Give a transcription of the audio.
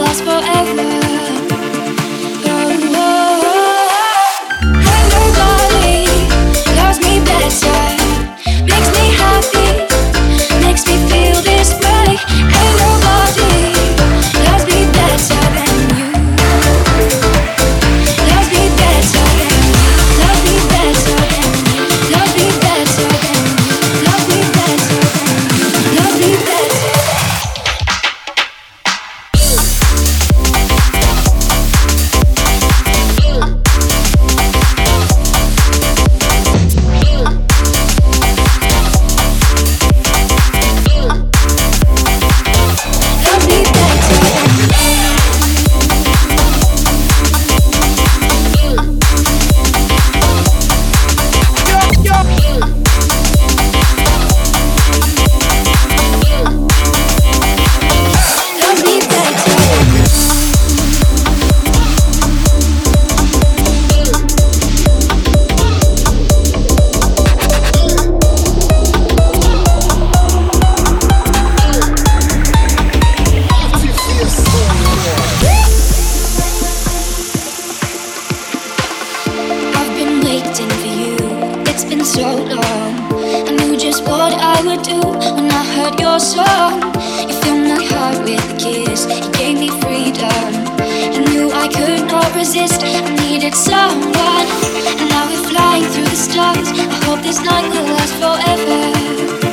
last forever. Oh, oh, oh. Hey, nobody loves me better, makes me happy, makes me feel this way. Ain't nobody loves me better than you. Loves me better than you. Loves me better than you. Loves me better than you. Loves me better than you. Loves me better. Waiting for you, it's been so long. I knew just what I would do when I heard your song. You filled my heart with a kiss, you gave me freedom. I knew I could not resist, I needed someone. And now we're flying through the stars, I hope this night will last forever.